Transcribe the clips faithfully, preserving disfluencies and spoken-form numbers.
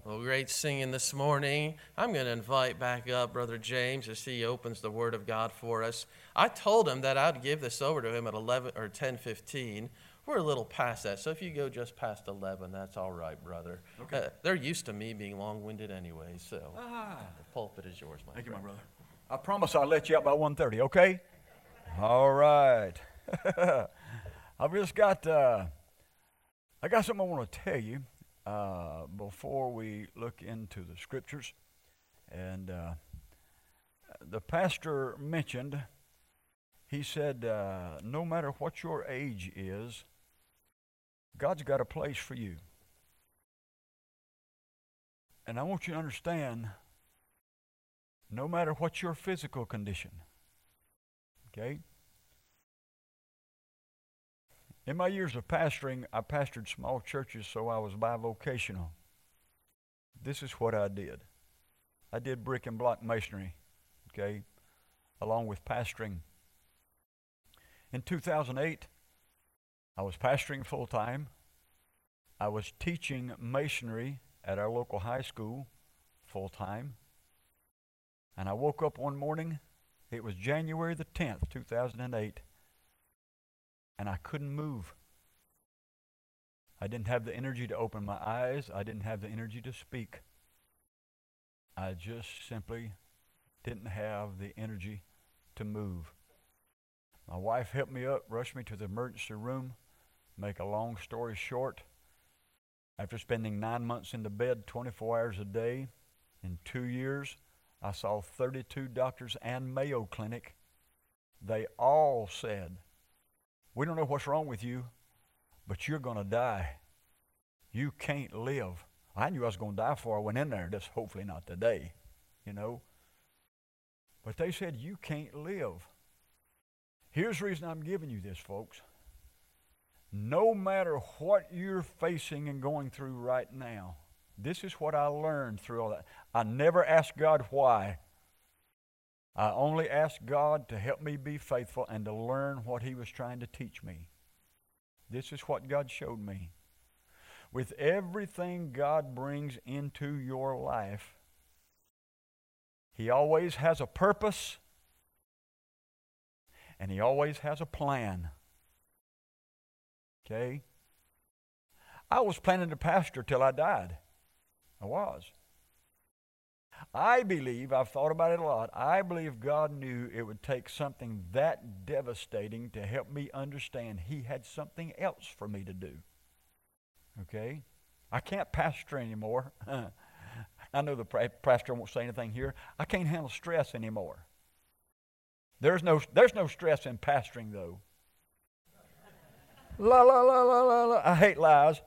Well, great singing this morning. I'm going to invite back up Brother James as he opens the Word of God for us. I told him that I'd give this over to him at eleven or ten fifteen. We're a little past that, so if you go just past eleven, that's all right, brother. Okay. Uh, they're used to me being long-winded anyway, so Ah. the pulpit is yours, my Thank you, my friend. brother. I promise I'll let you out by one thirty, okay? All right. I've just got, uh, I got something I want to tell you uh, before we look into the scriptures. And uh, the pastor mentioned, he said, uh, no matter what your age is, God's got a place for you. And I want you to understand, no matter what your physical condition, okay? In my years of pastoring, I pastored small churches, so I was bivocational. This is what I did. I did brick and block masonry, okay, along with pastoring. In two thousand eight, I was pastoring full-time. I was teaching masonry at our local high school full-time. And I woke up one morning, it was January the tenth, two thousand eight, and I couldn't move. I didn't have the energy to open my eyes. I didn't have the energy to speak. I just simply didn't have the energy to move. My wife helped me up, rushed me to the emergency room. Make a long story short, after spending nine months in the bed twenty-four hours a day, in two years, I saw thirty-two doctors and Mayo Clinic. They all said, we don't know what's wrong with you, but you're going to die. You can't live. I knew I was going to die before I went in there, just hopefully not today, you know. But they said, you can't live. Here's the reason I'm giving you this, folks. No matter what you're facing and going through right now, this is what I learned through all that. I never asked God why. I only asked God to help me be faithful and to learn what He was trying to teach me. This is what God showed me. With everything God brings into your life, He always has a purpose and He always has a plan. Okay? I was planning to pastor till I died. I was. I believe, I've thought about it a lot, I believe God knew it would take something that devastating to help me understand He had something else for me to do. Okay? I can't pastor anymore. I know the pastor won't say anything here. I can't handle stress anymore. There's no, there's no stress in pastoring, though. La, la, la, la, la, la. I hate lies.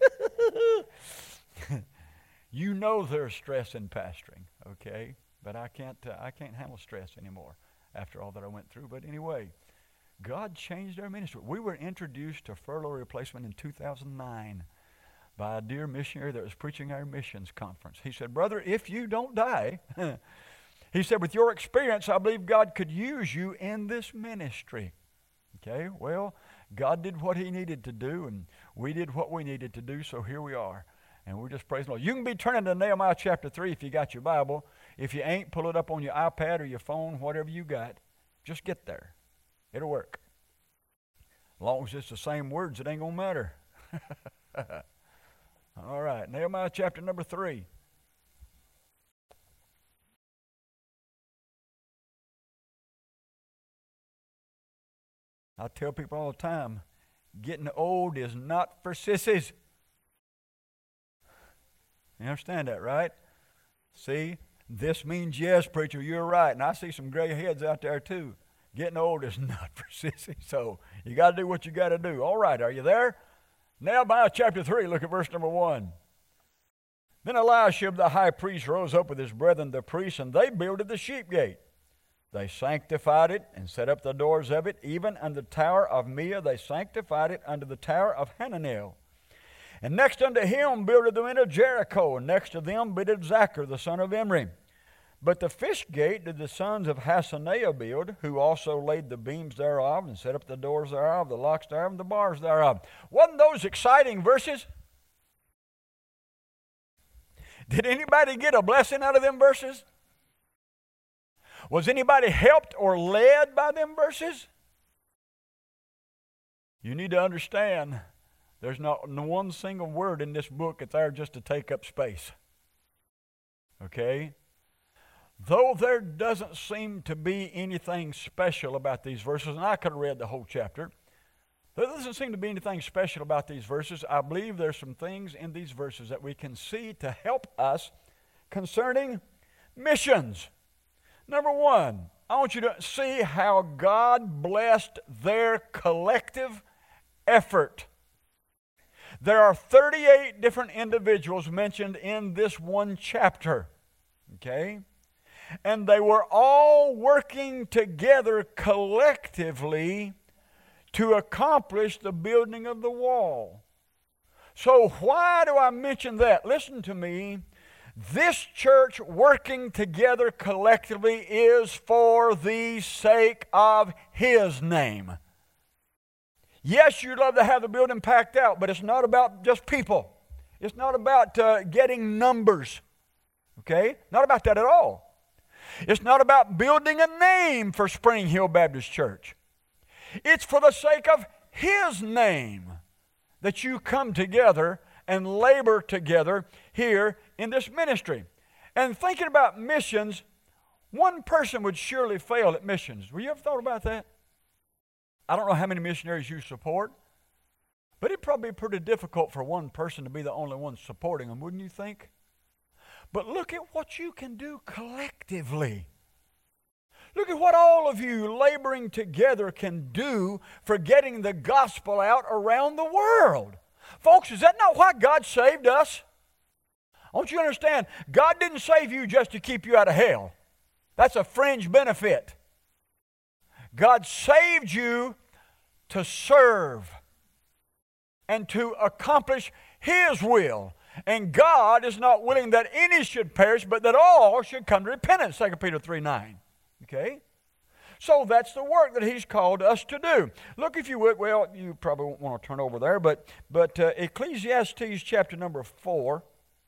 You know there's stress in pastoring, okay? But I can't, uh, I can't handle stress anymore after all that I went through. But anyway, God changed our ministry. We were introduced to furlough replacement in two thousand nine by a dear missionary that was preaching our missions conference. He said, brother, if you don't die, he said, with your experience, I believe God could use you in this ministry. Okay, well, God did what He needed to do, and we did what we needed to do, so here we are. And we're just praising the Lord. You can be turning to Nehemiah chapter three if you got your Bible. If you ain't, pull it up on your iPad or your phone, whatever you got. Just get there. It'll work. As long as it's the same words, it ain't going to matter. All right, Nehemiah chapter number three. I tell people all the time, getting old is not for sissies. You understand that, right? See, this means yes, preacher, you're right. And I see some gray heads out there too. Getting old is not for sissies. So you got to do what you got to do. All right, are you there? Nehemiah chapter three, look at verse number one. Then Eliashib the high priest rose up with his brethren the priests, and they builded the sheep gate. They sanctified it and set up the doors of it, even unto the tower of Meah. They sanctified it unto the tower of Hananel. And next unto him builded the men of Jericho, and next to them builded Zachar the son of Imri. But the fish gate did the sons of Hasaneah build, who also laid the beams thereof, and set up the doors thereof, the locks thereof, and the bars thereof. Wasn't those exciting verses? Did anybody get a blessing out of them verses? Was anybody helped or led by them verses? You need to understand there's not one single word in this book that's there just to take up space. Okay? Though there doesn't seem to be anything special about these verses, and I could have read the whole chapter, there doesn't seem to be anything special about these verses. I believe there's some things in these verses that we can see to help us concerning missions. Number one, I want you to see how God blessed their collective effort. There are thirty-eight different individuals mentioned in this one chapter. Okay? And they were all working together collectively to accomplish the building of the wall. So why do I mention that? Listen to me. This church working together collectively is for the sake of His name. Yes, you'd love to have the building packed out, but it's not about just people. It's not about uh, getting numbers. Okay? Not about that at all. It's not about building a name for Spring Hill Baptist Church. It's for the sake of His name that you come together and labor together here in this ministry. And thinking about missions, one person would surely fail at missions. Have you ever thought about that? I don't know how many missionaries you support, but it'd probably be pretty difficult for one person to be the only one supporting them, wouldn't you think? But look at what you can do collectively. Look at what all of you laboring together can do for getting the gospel out around the world. Folks, is that not why God saved us? I want you to understand, God didn't save you just to keep you out of hell. That's a fringe benefit. God saved you to serve and to accomplish His will. And God is not willing that any should perish, but that all should come to repentance, Second Peter three nine. Okay? So that's the work that He's called us to do. Look, if you would, well, you probably won't want to turn over there, but, but uh, Ecclesiastes chapter number four.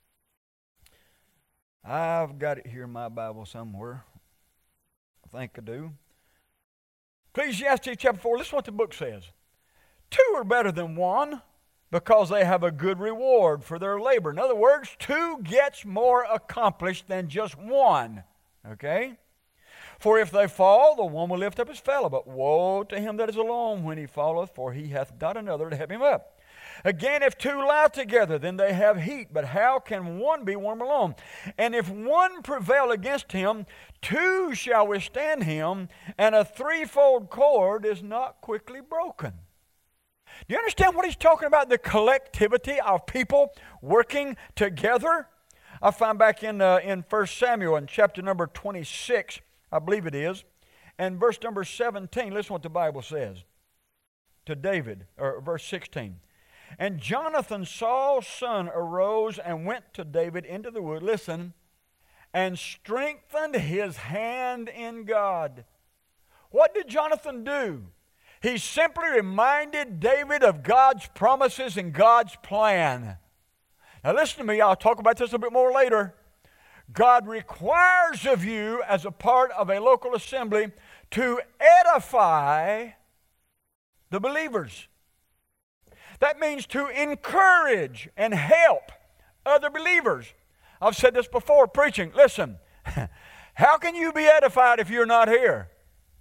I've got it here in my Bible somewhere. I think I do. Ecclesiastes chapter four, listen to what the book says. Two are better than one, because they have a good reward for their labor. In other words, two gets more accomplished than just one. Okay? For if they fall, the one will lift up his fellow. But woe to him that is alone when he falleth, for he hath not another to help him up. Again, if two lie together, then they have heat. But how can one be warm alone? And if one prevail against him, two shall withstand him, and a threefold cord is not quickly broken. Do you understand what he's talking about? The collectivity of people working together. I find back in uh, in First Samuel in chapter number twenty-six, I believe it is, and verse number seventeen. Listen what the Bible says to David, or verse sixteen. And Jonathan, Saul's son, arose and went to David into the wood. Listen, and strengthened his hand in God. What did Jonathan do? He simply reminded David of God's promises and God's plan. Now listen to me, I'll talk about this a bit more later. God requires of you as a part of a local assembly to edify the believers. That means to encourage and help other believers. I've said this before preaching. Listen, how can you be edified if you're not here?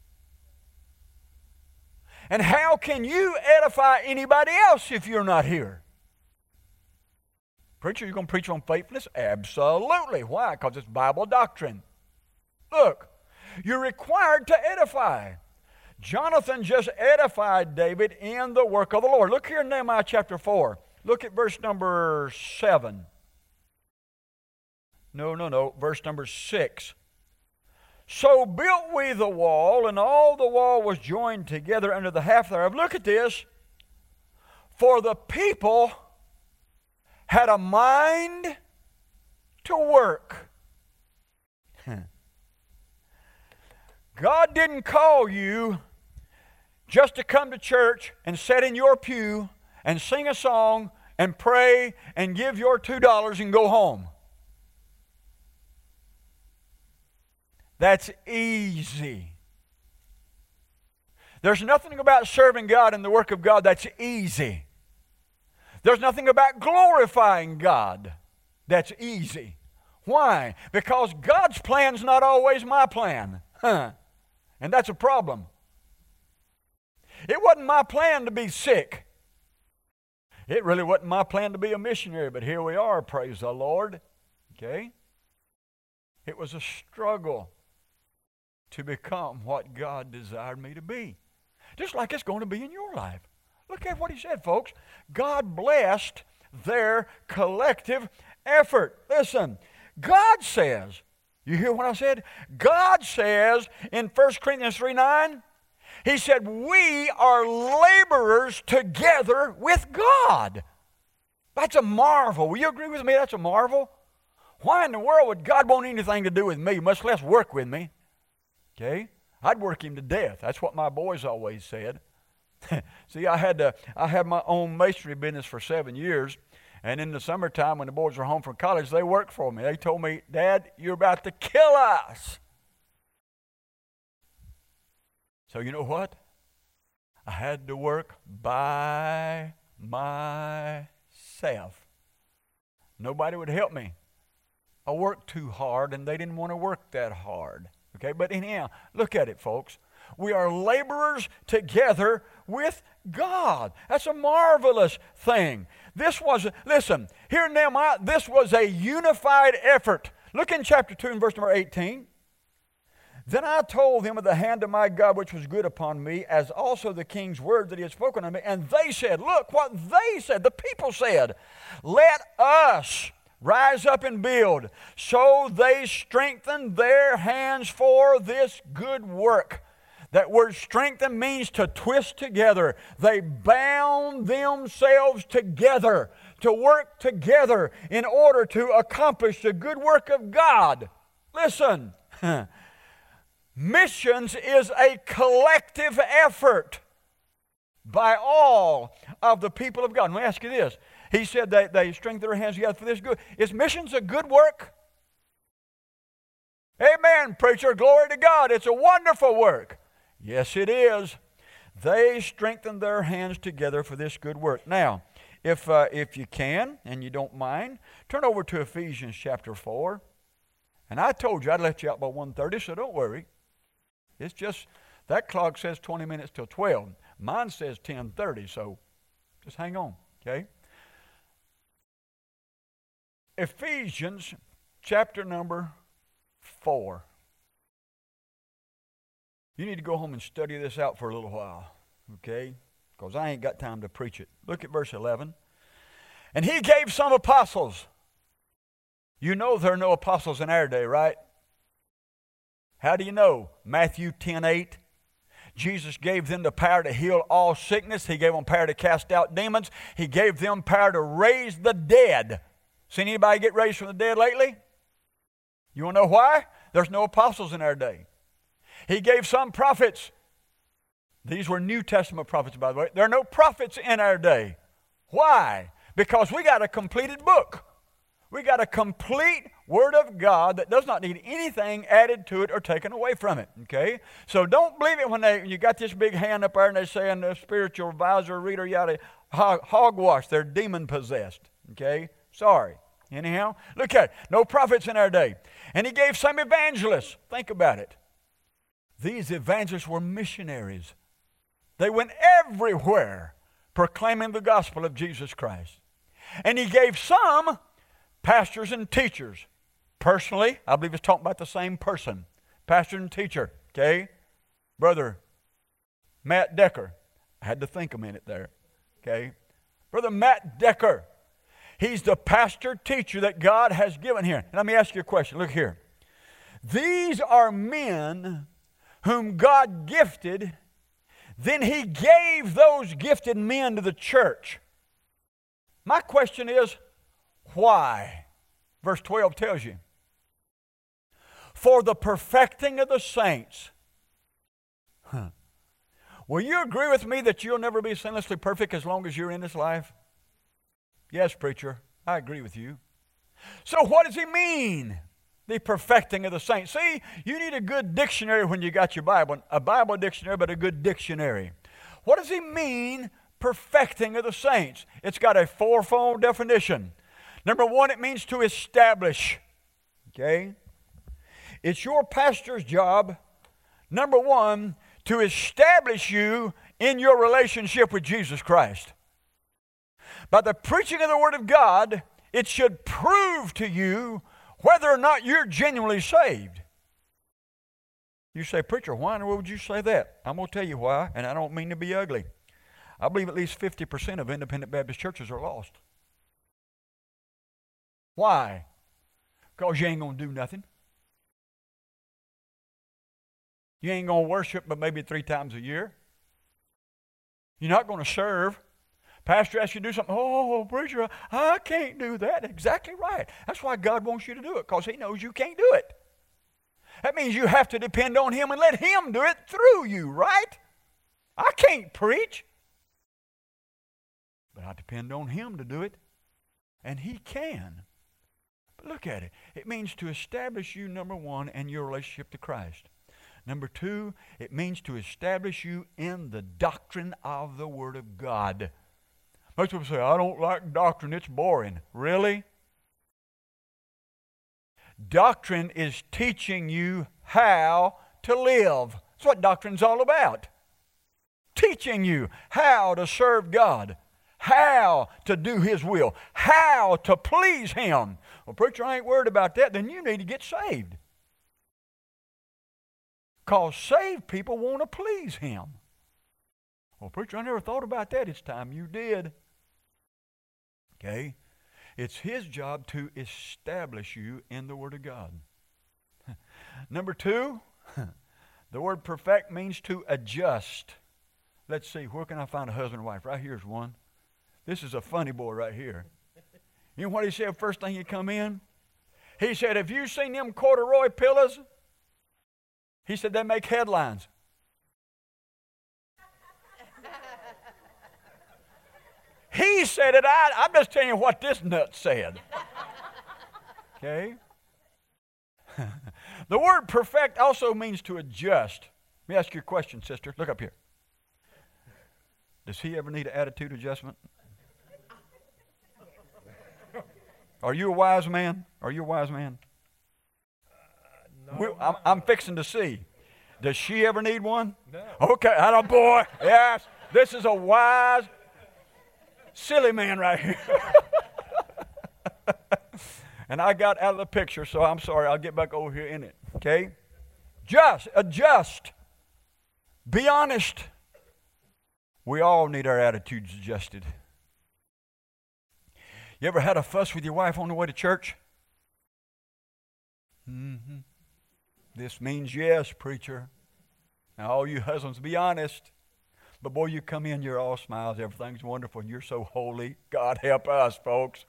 And how can you edify anybody else if you're not here? Preacher, you're going to preach on faithfulness? Absolutely. Why? Because it's Bible doctrine. Look, you're required to edify. Jonathan just edified David in the work of the Lord. Look here in Nehemiah chapter four. Look at verse number seven. No, no, no. Verse number six. So built we the wall, and all the wall was joined together under the half thereof. Look at this. For the people had a mind to work. God didn't call you just to come to church and sit in your pew and sing a song and pray and give your two dollars and go home. that's easy. There's nothing about serving God and the work of God that's easy. There's nothing about glorifying God that's easy. Why? Because God's plan's not always my plan. Huh. And that's a problem. It wasn't my plan to be sick. It really wasn't my plan to be a missionary, but here we are, praise the Lord. Okay? It was a struggle to become what God desired me to be. Just like it's going to be in your life. Look at what he said, folks. God blessed their collective effort. Listen, God says, you hear what I said? God says in First Corinthians three nine, he said, we are laborers together with God. That's a marvel. Will you agree with me? That's a marvel. Why in the world would God want anything to do with me, much less work with me? Okay? I'd work him to death. That's what my boys always said. See, I had to, I had my own masonry business for seven years, and in the summertime when the boys were home from college, they worked for me. They told me, Dad, you're about to kill us. So you know what? I had to work by myself. Nobody would help me. I worked too hard, and they didn't want to work that hard. Okay, but anyhow, look at it, folks. We are laborers together with God. That's a marvelous thing. This was, listen, here in Nehemiah, this was a unified effort. Look in chapter two and verse number eighteen. Then I told them of the hand of my God which was good upon me, as also the king's word that he had spoken unto me. And they said, look what they said, the people said, let us rise up and build. So they strengthened their hands for this good work. That word strengthen means to twist together. They bound themselves together to work together in order to accomplish the good work of God. Listen, missions is a collective effort by all of the people of God. Let me ask you this. He said that they strengthen their hands together for this good. Is missions a good work? Amen, preacher. Glory to God. It's a wonderful work. Yes, it is. They strengthen their hands together for this good work. Now, if uh, if you can, and you don't mind, turn over to Ephesians chapter four. And I told you I'd let you out by one thirty, so don't worry. It's just, that clock says twenty minutes till twelve. Mine says ten thirty, so just hang on, okay? Ephesians chapter number four. You need to go home and study this out for a little while, okay? Because I ain't got time to preach it. Look at verse eleven. And he gave some apostles. You know there are no apostles in our day, right? How do you know? Matthew ten eight. Jesus gave them the power to heal all sickness. He gave them power to cast out demons. He gave them power to raise the dead. Seen anybody get raised from the dead lately? You want to know why? There's no apostles in our day. He gave some prophets. These were New Testament prophets, by the way. There are no prophets in our day. Why? Because we got a completed book. We got a complete Word of God that does not need anything added to it or taken away from it. Okay? So don't believe it when they you got this big hand up there and they're saying the spiritual advisor, reader, yada, hog, hogwash. They're demon possessed. Okay? Sorry. Anyhow, look at it. No prophets in our day. And he gave some evangelists. Think about it. These evangelists were missionaries. They went everywhere proclaiming the gospel of Jesus Christ. And he gave some pastors and teachers. Personally, I believe it's talking about the same person. Pastor and teacher, okay? Brother Matt Decker. I had to think a minute there, okay? Brother Matt Decker. He's the pastor teacher that God has given here. And let me ask you a question. Look here. These are men whom God gifted. Then he gave those gifted men to the church. My question is, why? Verse twelve tells you. For the perfecting of the saints. Huh. Will you agree with me that you'll never be sinlessly perfect as long as you're in this life? Yes, preacher, I agree with you. So what does he mean? The perfecting of the saints. See, you need a good dictionary when you got your Bible. A Bible dictionary, but a good dictionary. What does he mean, perfecting of the saints? It's got a fourfold definition. Number one, it means to establish. Okay? It's your pastor's job, number one, to establish you in your relationship with Jesus Christ. By the preaching of the Word of God, it should prove to you whether or not you're genuinely saved. You say, preacher, why in the world would you say that? I'm going to tell you why, and I don't mean to be ugly. I believe at least fifty percent of independent Baptist churches are lost. Why? Because you ain't going to do nothing. You ain't going to worship but maybe three times a year. You're not going to serve. Pastor asks you to do something. Oh, preacher, I can't do that. Exactly right. That's why God wants you to do it, because he knows you can't do it. That means you have to depend on him and let him do it through you, right? I can't preach. But I depend on him to do it, and he can. But look at it. It means to establish you, number one, in your relationship to Christ. Number two, it means to establish you in the doctrine of the Word of God. Most people say, I don't like doctrine, it's boring. Really? Doctrine is teaching you how to live. That's what doctrine's all about. Teaching you how to serve God, how to do his will, how to please him. Well, preacher, I ain't worried about that. Then you need to get saved. Because saved people want to please him. Well, preacher, I never thought about that. It's time you did. Okay? It's his job to establish you in the Word of God. Number two, the word perfect means to adjust. Let's see, where can I find a husband and wife? Right here's one. This is a funny boy right here. You know what he said first thing he come in? He said, have you seen them corduroy pillows? He said, they make headlines. He said it, I, I'm just telling you what this nut said. Okay? The word perfect also means to adjust. Let me ask you a question, sister. Look up here. Does he ever need an attitude adjustment? Are you a wise man? Are you a wise man? Uh, no, I'm, I'm fixing to see. Does she ever need one? No. Okay, atta boy. Yes, this is a wise, silly man right here. And I got out of the picture, so I'm sorry. I'll get back over here in it. Okay? Just, adjust. Be honest. We all need our attitudes adjusted. You ever had a fuss with your wife on the way to church? Mm-hmm. This means yes, preacher. Now, all you husbands, be honest. But boy, you come in, you're all smiles, everything's wonderful, and you're so holy. God help us, folks.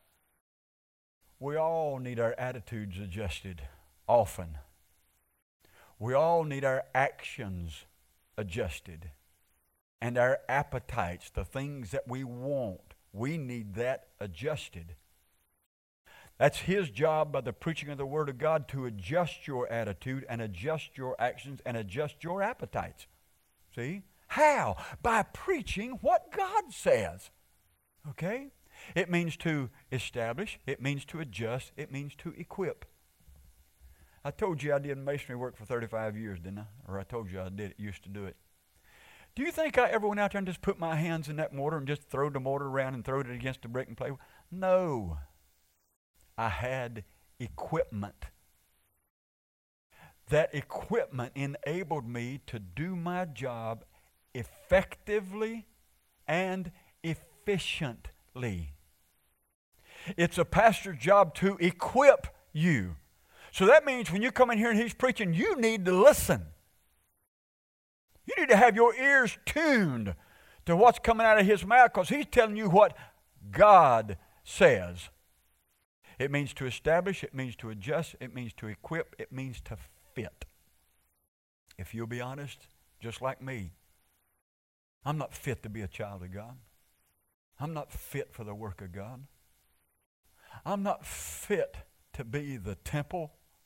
We all need our attitudes adjusted often. We all need our actions adjusted. And our appetites, the things that we want, we need that adjusted. That's his job by the preaching of the Word of God to adjust your attitude and adjust your actions and adjust your appetites. See? How? By preaching what God says. Okay? It means to establish. It means to adjust. It means to equip. I told you I did masonry work for thirty-five years, didn't I? Or I told you I did used to do it. Do you think I ever went out there and just put my hands in that mortar and just throw the mortar around and throw it against the brick and play? No. I had equipment. That equipment enabled me to do my job effectively and efficiently. It's a pastor's job to equip you. So that means when you come in here and he's preaching, you need to listen. You need to have your ears tuned to what's coming out of his mouth, because he's telling you what God says. It means to establish, it means to adjust, it means to equip, it means to fit. If you'll be honest, just like me, I'm not fit to be a child of God. I'm not fit for the work of God. I'm not fit to be the temple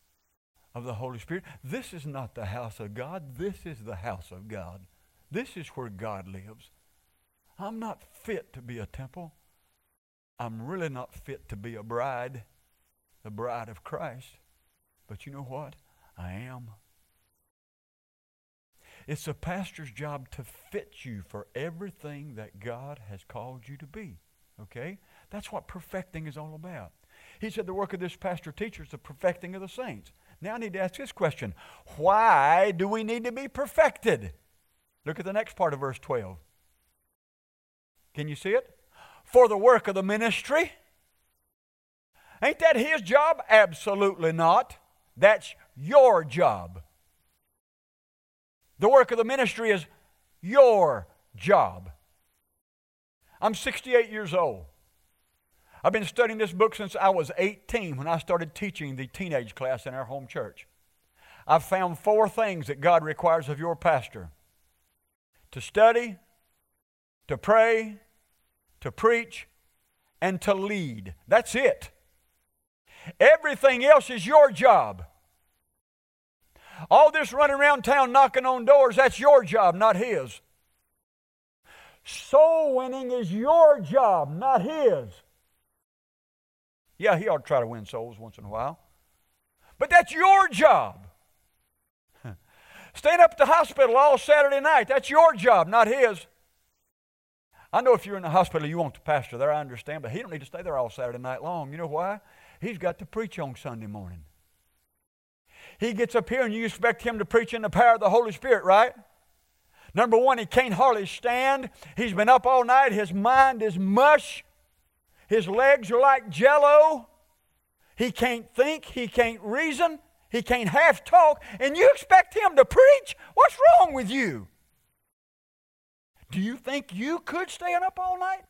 of the Holy Spirit. This is not the house of God. This is the house of God. This is where God lives. I'm not fit to be a temple. I'm really not fit to be a bride, the bride of Christ. But you know what? I am. It's a pastor's job to fit you for everything that God has called you to be. Okay? That's what perfecting is all about. He said the work of this pastor teacher is the perfecting of the saints. Now I need to ask this question. Why do we need to be perfected? Look at the next part of verse twelve. Can you see it? For the work of the ministry. Ain't that his job? Absolutely not. That's your job. The work of the ministry is your job. I'm sixty-eight years old. I've been studying this book since I was eighteen when I started teaching the teenage class in our home church. I've found four things that God requires of your pastor: to study, to pray, to preach, and to lead. That's it. Everything else is your job. All this running around town knocking on doors, that's your job, not his. Soul winning is your job, not his. Yeah, he ought to try to win souls once in a while. But that's your job. Staying up at the hospital all Saturday night, that's your job, not his. I know if you're in the hospital, you want the pastor there, I understand, but he don't need to stay there all Saturday night long. You know why? He's got to preach on Sunday morning. He gets up here and you expect him to preach in the power of the Holy Spirit, right? Number one, he can't hardly stand. He's been up all night. His mind is mush. His legs are like jello. He can't think. He can't reason. He can't half talk. And you expect him to preach? What's wrong with you? Do you think you could stay up all night?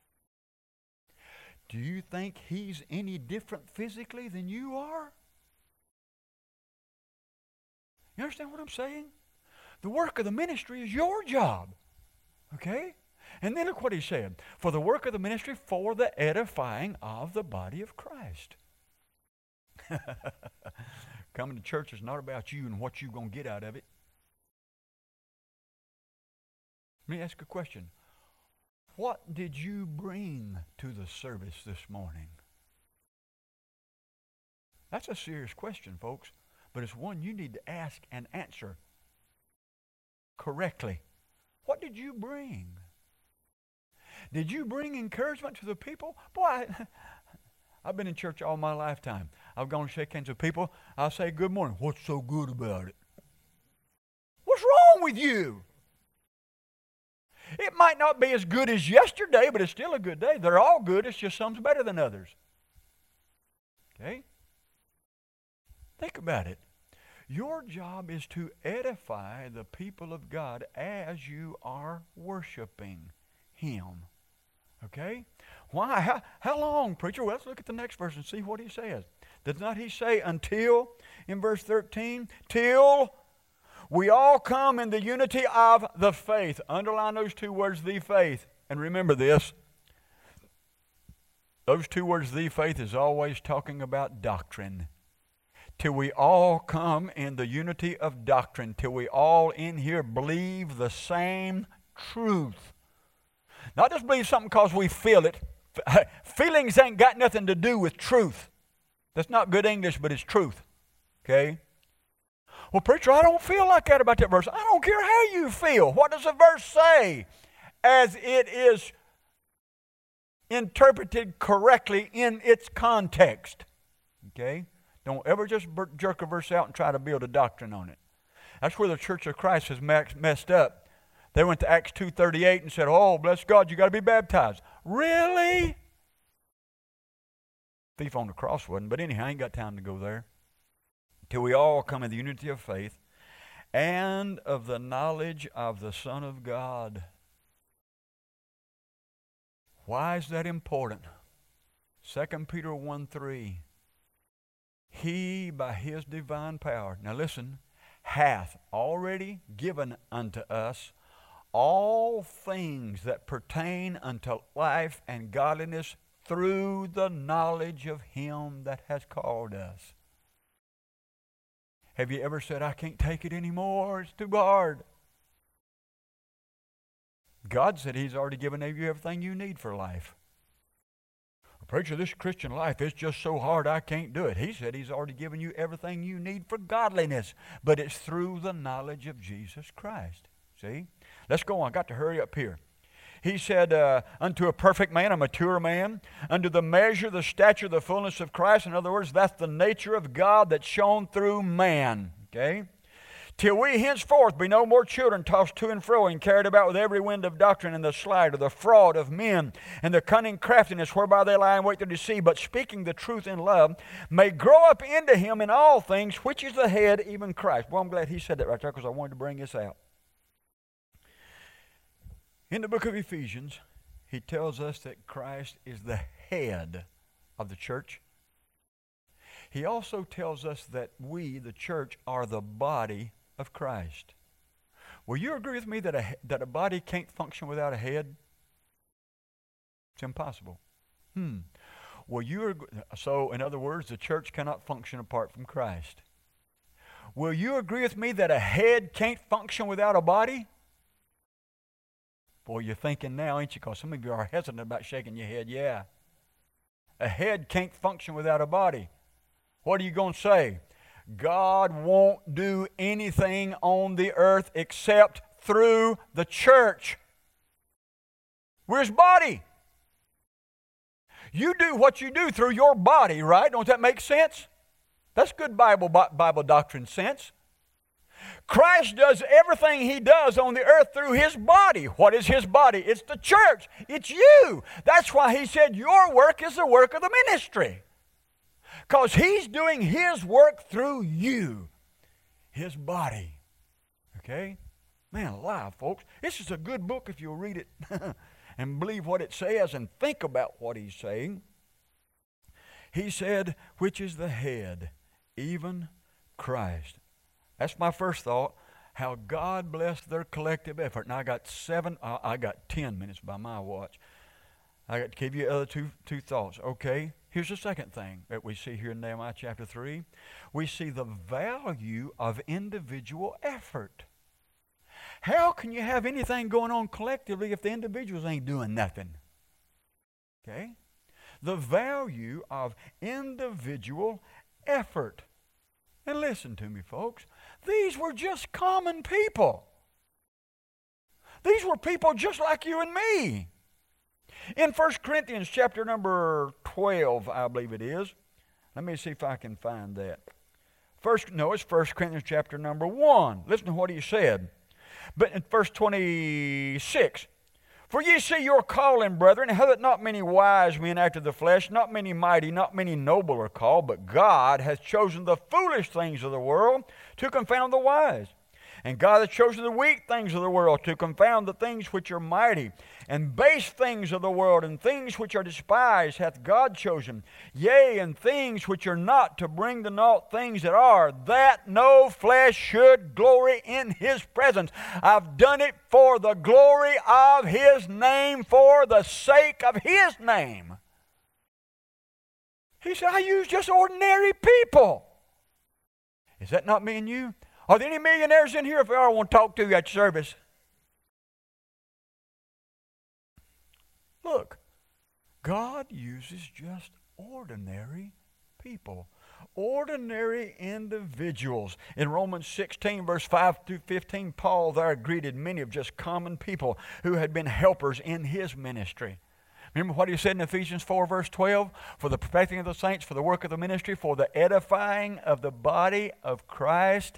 Do you think he's any different physically than you are? You understand what I'm saying? The work of the ministry is your job. Okay? And then look what he said. For the work of the ministry, for the edifying of the body of Christ. Coming to church is not about you and what you're going to get out of it. Let me ask a question. What did you bring to the service this morning? That's a serious question, folks. But it's one you need to ask and answer correctly. What did you bring? Did you bring encouragement to the people? Boy, I, I've been in church all my lifetime. I've gone to shake hands with people. I'll say, good morning. What's so good about it? What's wrong with you? It might not be as good as yesterday, but it's still a good day. They're all good. It's just some's better than others. Okay? Think about it. Your job is to edify the people of God as you are worshiping Him. Okay? Why? How, how long, preacher? Well, let's look at the next verse and see what he says. Does not he say until, in verse thirteen, till we all come in the unity of the faith. Underline those two words, the faith. And remember this. Those two words, the faith, is always talking about doctrine. Till we all come in the unity of doctrine. Till we all in here believe the same truth. Not just believe something because we feel it. Feelings ain't got nothing to do with truth. That's not good English, but it's truth. Okay? Well, preacher, I don't feel like that about that verse. I don't care how you feel. What does the verse say? As it is interpreted correctly in its context. Okay? Don't ever just jerk a verse out and try to build a doctrine on it. That's where the Church of Christ has messed up. They went to Acts two thirty-eight and said, oh, bless God, you got to be baptized. Really? Thief on the cross wasn't, but anyhow, I ain't got time to go there. Till we all come in the unity of faith and of the knowledge of the Son of God. Why is that important? Second Peter one three. He, by His divine power, now listen, hath already given unto us all things that pertain unto life and godliness through the knowledge of Him that has called us. Have you ever said, I can't take it anymore, it's too hard? God said He's already given you everything you need for life. Preacher, this Christian life is just so hard I can't do it. He said He's already given you everything you need for godliness, but it's through the knowledge of Jesus Christ. See? Let's go on. I've got to hurry up here. He said, uh, unto a perfect man, a mature man, unto the measure, the stature, the fullness of Christ. In other words, that's the nature of God that's shown through man. Okay? Till we henceforth be no more children, tossed to and fro, and carried about with every wind of doctrine, and the sleight or the fraud of men, and the cunning craftiness whereby they lie in wait to deceive, but speaking the truth in love, may grow up into Him in all things, which is the head, even Christ. Well, I'm glad he said that right there, because I wanted to bring this out. In the book of Ephesians, he tells us that Christ is the head of the church. He also tells us that we, the church, are the body of Christ. Will you agree with me that a, that a body can't function without a head? It's impossible. Hmm. Will you agree, so, in other words, the church cannot function apart from Christ. Will you agree with me that a head can't function without a body? Boy, you're thinking now, ain't you? Because some of you are hesitant about shaking your head. Yeah. A head can't function without a body. What are you going to say? God won't do anything on the earth except through the church. We're His body. You do what you do through your body, right? Don't that make sense? That's good Bible, Bible doctrine sense. Christ does everything He does on the earth through His body. What is His body? It's the church. It's you. That's why He said your work is the work of the ministry. Because He's doing His work through you, His body. Okay? Man alive, folks. This is a good book if you'll read it and believe what it says and think about what He's saying. He said, which is the head, even Christ. That's my first thought. How God blessed their collective effort. Now I got seven, uh, I got ten minutes by my watch. I got to give you other two, two thoughts. Okay, here's the second thing that we see here in Nehemiah chapter three. We see the value of individual effort. How can you have anything going on collectively if the individuals ain't doing nothing? Okay? The value of individual effort. And listen to me, folks. These were just common people. These were people just like you and me. In First Corinthians chapter number twelve, I believe it is. Let me see if I can find that. First, no, it's First Corinthians chapter number one. Listen to what he said. But in verse twenty-six, for ye see your calling, brethren, how that not many wise men after the flesh, not many mighty, not many noble are called, but God hath chosen the foolish things of the world to confound the wise. And God hath chosen the weak things of the world to confound the things which are mighty. And base things of the world and things which are despised hath God chosen. Yea, and things which are not, to bring to naught things that are, that no flesh should glory in His presence. I've done it for the glory of His name, for the sake of His name. He said, I use just ordinary people. Is that not me and you? Are there any millionaires in here? If there are, I want to talk to you at service. Look, God uses just ordinary people. Ordinary individuals. In Romans sixteen, verse five through fifteen, Paul there greeted many of just common people who had been helpers in his ministry. Remember what he said in Ephesians four, verse twelve? For the perfecting of the saints, for the work of the ministry, for the edifying of the body of Christ,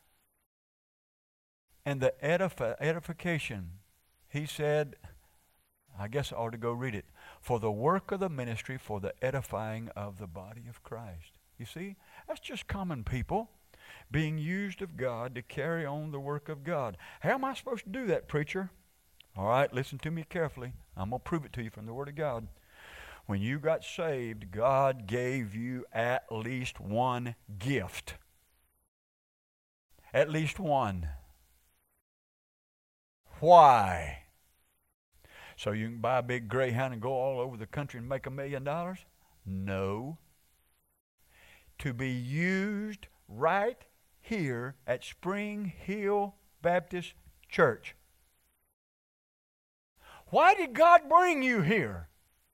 and the edifi- edification. He said, I guess I ought to go read it. For the work of the ministry, for the edifying of the body of Christ. You see, that's just common people being used of God to carry on the work of God. How am I supposed to do that, preacher? All right, listen to me carefully. I'm going to prove it to you from the Word of God. When you got saved, God gave you at least one gift. At least one. Why? So you can buy a big Greyhound and go all over the country and make a million dollars? No. To be used right here at Spring Hill Baptist Church? Why did God bring you here?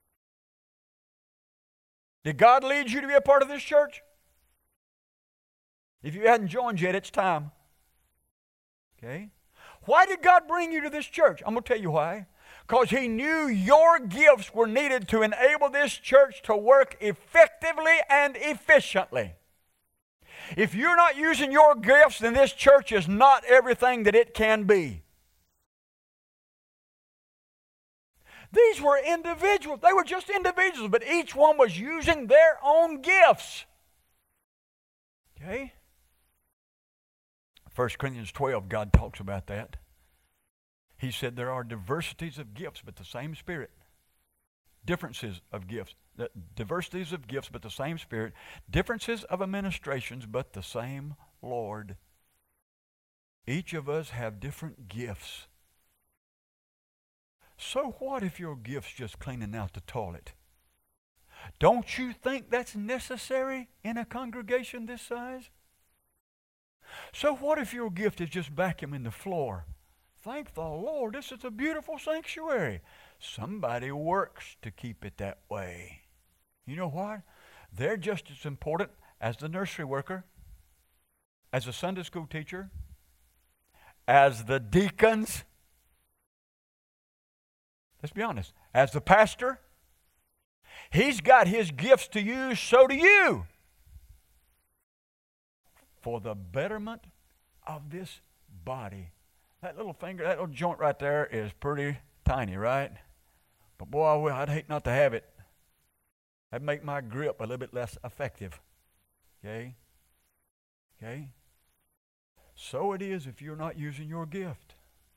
Did God lead you to be a part of this church? If you hadn't joined yet, it's time. Okay? Why did God bring you to this church? I'm going to tell you why. Because He knew your gifts were needed to enable this church to work effectively and efficiently. If you're not using your gifts, then this church is not everything that it can be. These were individuals. They were just individuals, but each one was using their own gifts. Okay? First Corinthians twelve, God talks about that. He said there are diversities of gifts, but the same Spirit. Differences of gifts. Diversities of gifts, but the same Spirit. Differences of administrations, but the same Lord. Each of us have different gifts. So what if your gift's just cleaning out the toilet? Don't you think that's necessary in a congregation this size? So what if your gift is just vacuuming the floor? Thank the Lord, this is a beautiful sanctuary. Somebody works to keep it that way. You know what? They're just as important as the nursery worker, as the Sunday school teacher, as the deacons. Let's be honest. As the pastor, he's got his gifts to use, so do you. For the betterment of this body. That little finger, that little joint right there is pretty tiny, right? But boy, I'd hate not to have it. That'd make my grip a little bit less effective. Okay? Okay? So it is if you're not using your gift.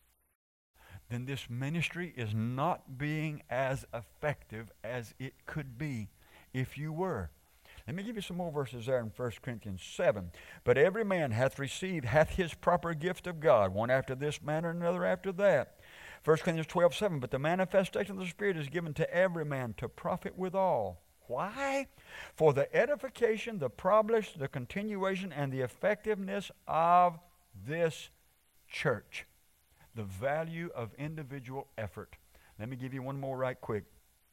Then this ministry is not being as effective as it could be if you were. Let me give you some more verses there in First Corinthians seven. But every man hath received, hath his proper gift of God, one after this manner, and another after that. First Corinthians twelve seven. But the manifestation of the Spirit is given to every man to profit withal. Why? For the edification, the progress, the continuation, and the effectiveness of this church. The value of individual effort. Let me give you one more right quick.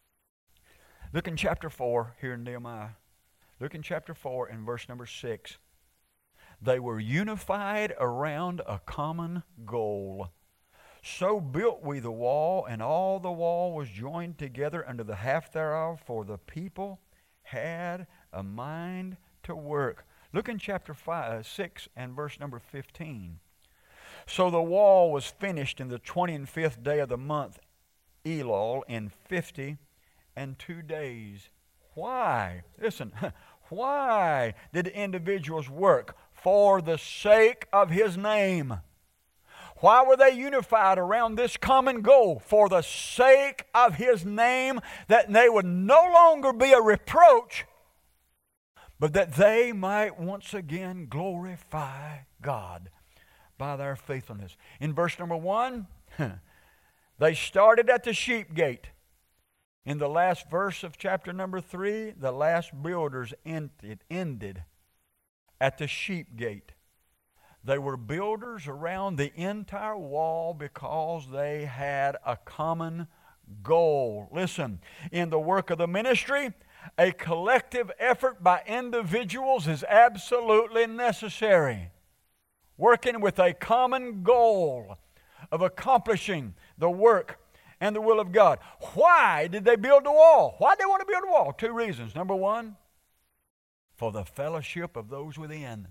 Look in chapter four here in Nehemiah. Look in chapter four and verse number six. They were unified around a common goal. So built we the wall, and all the wall was joined together under the half thereof, for the people had a mind to work. Look in chapter five, uh, six and verse number fifteen. So the wall was finished in the twenty-fifth day of the month, Elul, in fifty and two days. Why? Listen, why did individuals work? For the sake of His name. Why were they unified around this common goal? For the sake of His name, that they would no longer be a reproach, but that they might once again glorify God by their faithfulness. In verse number one, they started at the sheep gate. In the last verse of chapter number three, the last builders ended, ended at the sheep gate. They were builders around the entire wall because they had a common goal. Listen, in the work of the ministry, a collective effort by individuals is absolutely necessary. Working with a common goal of accomplishing the work and the will of God. Why did they build the wall? Why did they want to build a wall? Two reasons. Number one, for the fellowship of those within.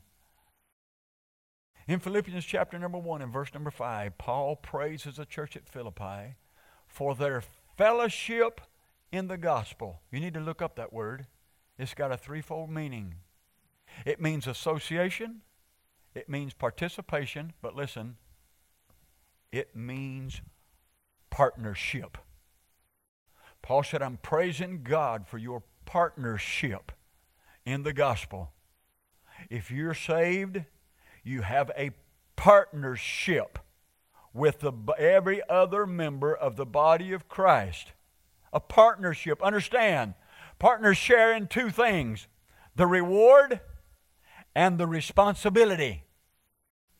In Philippians chapter number one and verse number five, Paul praises the church at Philippi for their fellowship in the gospel. You need to look up that word. It's got a threefold meaning. It means association, it means participation, but listen, it means partnership. Paul said, I'm praising God for your partnership in the gospel. If you're saved, you have a partnership with the, every other member of the body of Christ. A partnership. Understand, partners share in two things: the reward and the responsibility.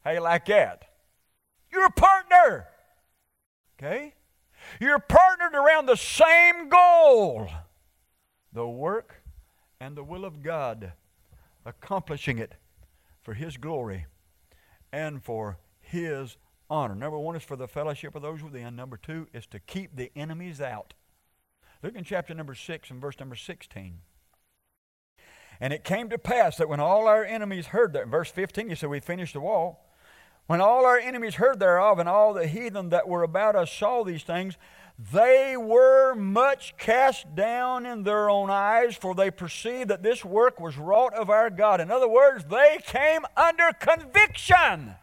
How you like that? You're a partner. Okay? You're partnered around the same goal. The work and the will of God. Accomplishing it for His glory and for His honor. Number one is for the fellowship of those within. Number two is to keep the enemies out. Look in chapter number six and verse number sixteen. And it came to pass that when all our enemies heard that, in verse fifteen, you said we finished the wall. When all our enemies heard thereof, and all the heathen that were about us saw these things, they were much cast down in their own eyes, for they perceived that this work was wrought of our God. In other words, they came under conviction.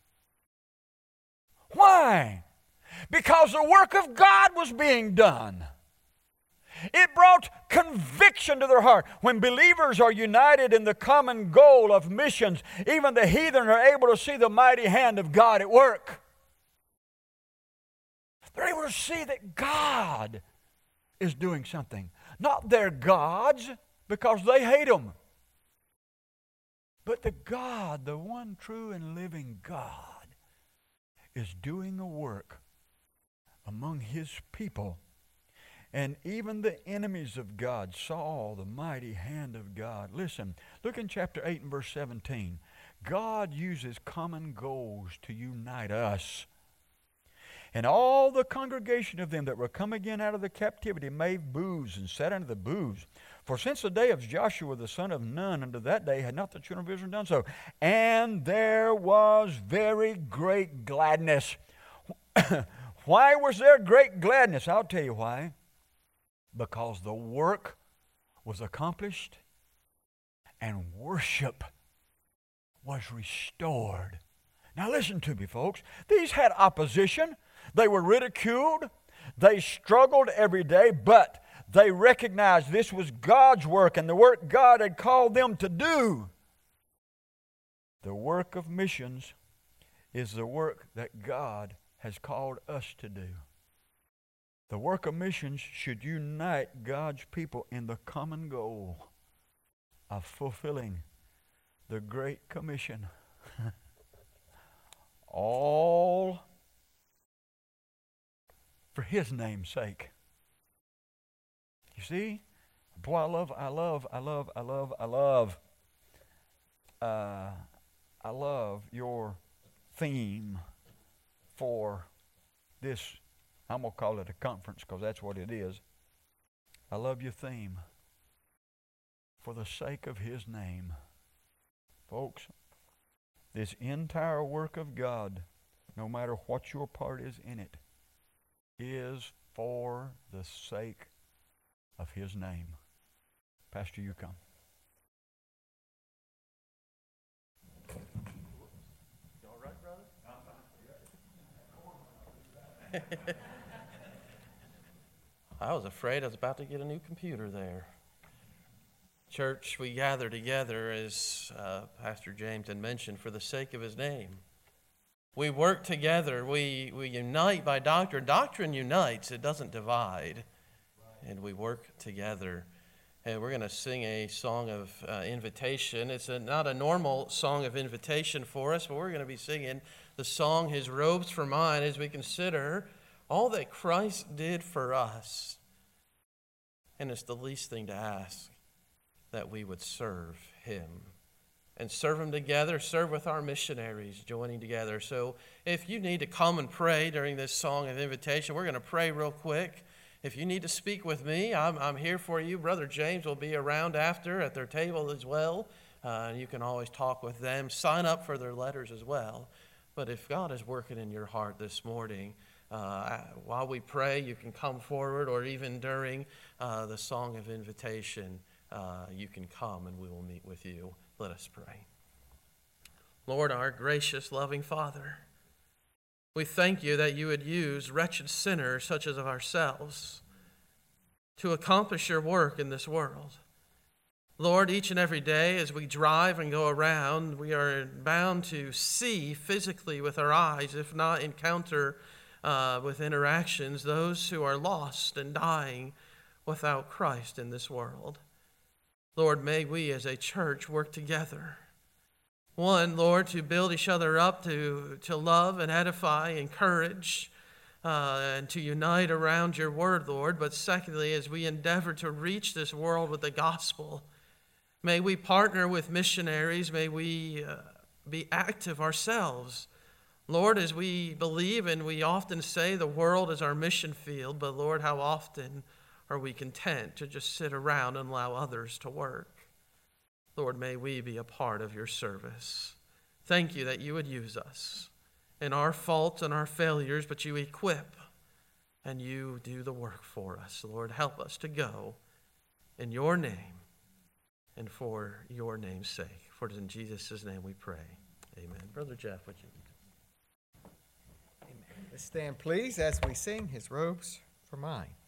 Why? Because the work of God was being done. It brought conviction to their heart. When believers are united in the common goal of missions, even the heathen are able to see the mighty hand of God at work. They're able to see that God is doing something. Not their gods, because they hate them. But the God, the one true and living God, is doing a work among His people. And even the enemies of God saw the mighty hand of God. Listen, look in chapter eight and verse seventeen. God uses common goals to unite us. And all the congregation of them that were come again out of the captivity made booths and sat under the booths. For since the day of Joshua the son of Nun unto that day had not the children of Israel done so. And there was very great gladness. Why was there great gladness? I'll tell you why. Because the work was accomplished and worship was restored. Now listen to me, folks. These had opposition. They were ridiculed. They struggled every day, but they recognized this was God's work and the work God had called them to do. The work of missions is the work that God has called us to do. The work of missions should unite God's people in the common goal of fulfilling the Great Commission. All for His name's sake. You see? Boy, I love, I love, I love, I love, I love, uh, I love your theme for this. I'm going to call it a conference because that's what it is. I love your theme. For the sake of His name. Folks, this entire work of God, no matter what your part is in it, is for the sake of His name. Pastor, you come. You all right, brother? I was afraid I was about to get a new computer there. Church, we gather together, as uh, Pastor James had mentioned, for the sake of His name. We work together. We, we unite by doctrine. Doctrine unites. It doesn't divide. And we work together. And we're going to sing a song of uh, invitation. It's a, not a normal song of invitation for us, but we're going to be singing the song, His Robes for Mine, as we consider all that Christ did for us. And it's the least thing to ask that we would serve Him. And serve Him together, serve with our missionaries joining together. So if you need to come and pray during this song of invitation, we're going to pray real quick. If you need to speak with me, I'm, I'm here for you. Brother James will be around after at their table as well. Uh, you can always talk with them. Sign up for their letters as well. But if God is working in your heart this morning, uh, while we pray, you can come forward, or even during uh, the song of invitation, uh, you can come and we will meet with you. Let us pray. Lord, our gracious, loving Father, we thank You that You would use wretched sinners such as ourselves to accomplish Your work in this world. Lord, each and every day as we drive and go around, we are bound to see physically with our eyes, if not encounter uh, with interactions, those who are lost and dying without Christ in this world. Lord, may we as a church work together One, Lord, to build each other up, to, to love and edify, encourage, uh, and to unite around your word, Lord. But secondly, as we endeavor to reach this world with the gospel, may we partner with missionaries. May we uh, be active ourselves. Lord, as we believe and we often say the world is our mission field, but Lord, how often are we content to just sit around and allow others to work? Lord, may we be a part of your service. Thank you that you would use us in our faults and our failures, but you equip and you do the work for us. Lord, help us to go in your name and for your name's sake. For it is in Jesus' name we pray. Amen. Brother Jeff, would you? Amen. Let's stand, please, as we sing His Robes for Mine.